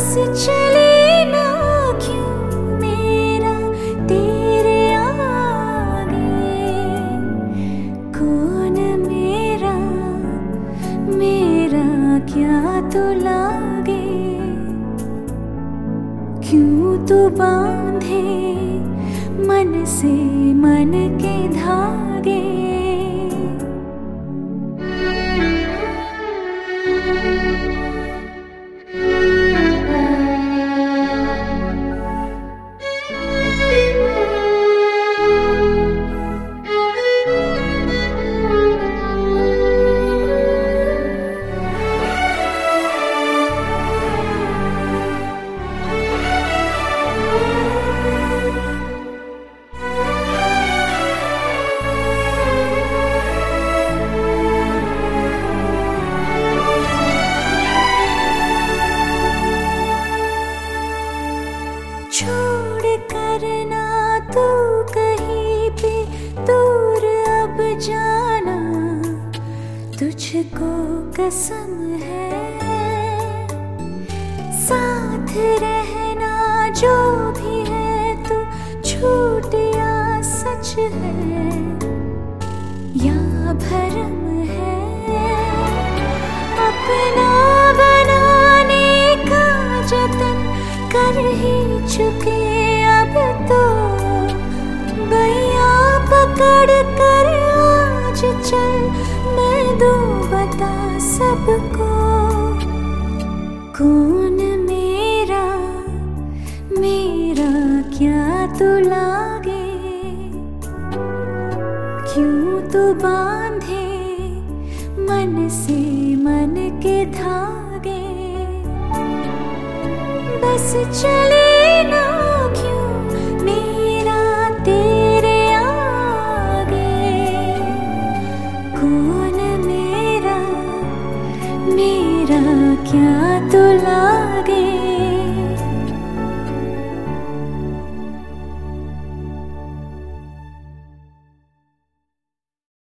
चले ना क्यों मेरा तेरे आगे। कौन मेरा मेरा क्या तो लागे। क्यों तो बांधे मन से मन के धागे। छोड़ कर ना तू कहीं पे दूर अब जाना, तुझको कसम है। साथ रहना जो भी है तू झूठ या सच है या भरम है। अपना बनाने का जतन कर ही चुके अब तो। बैया पकड़ कर आज चल मैं दूं बता सबको। कौन मेरा मेरा क्या तो लागे। क्यों तो बांधे मन से मन के धागे। बस चले ना क्यों मेरा तेरे आगे। कौन मेरा मेरा क्या तो लागे।